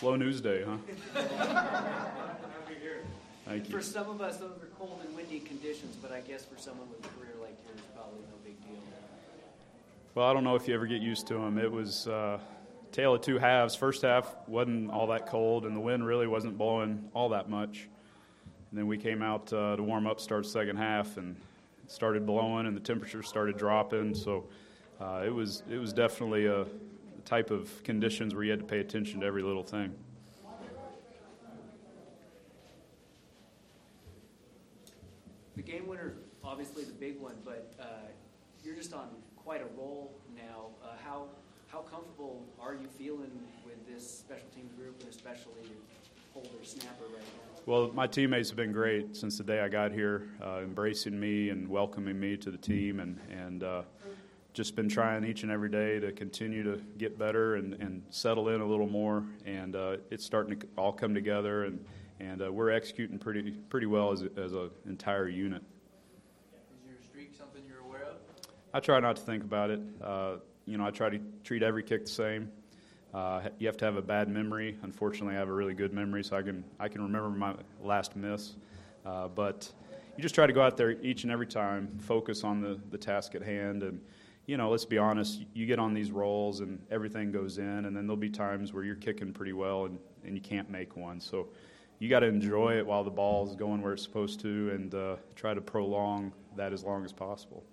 Slow news day, huh? Thank you. For some of us, those are cold and windy conditions, but I guess for someone with a career like yours, probably no big deal. Well, I don't know if you ever get used to them. It was tale of two halves. First half wasn't all that cold, and the wind really wasn't blowing all that much. And then we came out to warm up, start second half, and it started blowing, and the temperature started dropping. So it was definitely a type of conditions where you had to pay attention to every little thing. The game winner, obviously the big one, but you're just on quite a roll now. How comfortable are you feeling with this special teams group, and especially holder snapper right now? Well, my teammates have been great since the day I got here, embracing me and welcoming me to the team, and just been trying each and every day to continue to get better and settle in a little more. And it's starting to all come together, and we're executing pretty well as an entire unit. Is your streak something you're aware of? I try not to think about it. I try to treat every kick the same. You have to have a bad memory. Unfortunately, I have a really good memory, so I can remember my last miss. But you just try to go out there each and every time, focus on the task at hand, and let's be honest, you get on these rolls and everything goes in, and then there'll be times where you're kicking pretty well and you can't make one. So you got to enjoy it while the ball's going where it's supposed to, and try to prolong that as long as possible.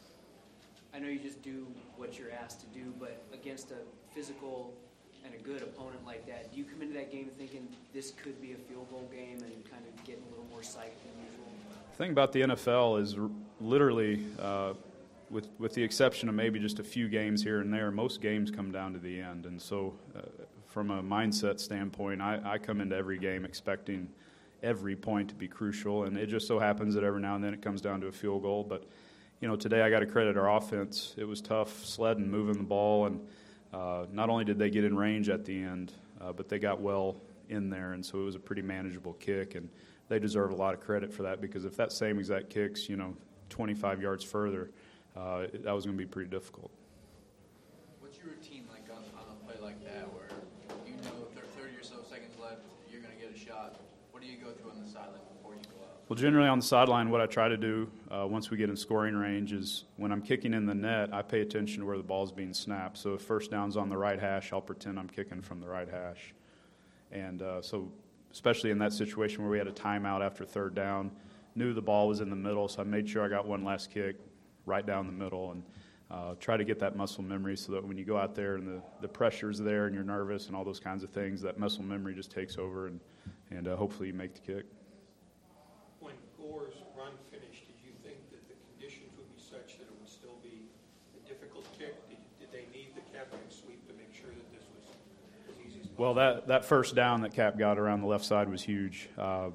I know you just do what you're asked to do, but against a physical and a good opponent like that, do you come into that game thinking this could be a field goal game and kind of getting a little more psyched than usual? The thing about the NFL is literally, with the exception of maybe just a few games here and there, most games come down to the end. And so from a mindset standpoint, I come into every game expecting every point to be crucial, and it just so happens that every now and then it comes down to a field goal. But today I got to credit our offense. It was tough sledding, moving the ball, and not only did they get in range at the end, but they got well in there, and so it was a pretty manageable kick, and they deserve a lot of credit for that, because if that same exact kick's 25 yards further, that was going to be pretty difficult. What's your routine like on a play like that, where 30 or so seconds left, you're going to get a shot? What do you go through on the sideline before you go out? Well, generally on the sideline, what I try to do once we get in scoring range is when I'm kicking in the net, I pay attention to where the ball's being snapped. So if first down's on the right hash, I'll pretend I'm kicking from the right hash. And so especially in that situation where we had a timeout after third down, knew the ball was in the middle, so I made sure I got one last kick right down the middle, and try to get that muscle memory so that when you go out there and the pressure's there and you're nervous and all those kinds of things, that muscle memory just takes over, and hopefully you make the kick. When Gore's run finished, did you think that the conditions would be such that it would still be a difficult kick? Did they need the Kaepernick sweep to make sure that this was as easy as possible? Well, that first down that Cap got around the left side was huge.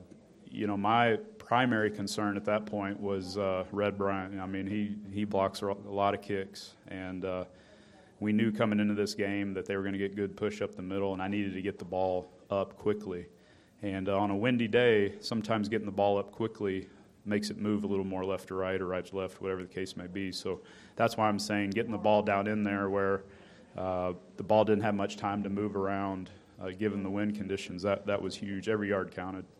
My primary concern at that point was Red Bryant. I mean, he blocks a lot of kicks, and we knew coming into this game that they were going to get good push up the middle, and I needed to get the ball up quickly. And on a windy day, sometimes getting the ball up quickly makes it move a little more left to right or right to left, whatever the case may be. So that's why I'm saying getting the ball down in there where the ball didn't have much time to move around, given the wind conditions, that was huge. Every yard counted.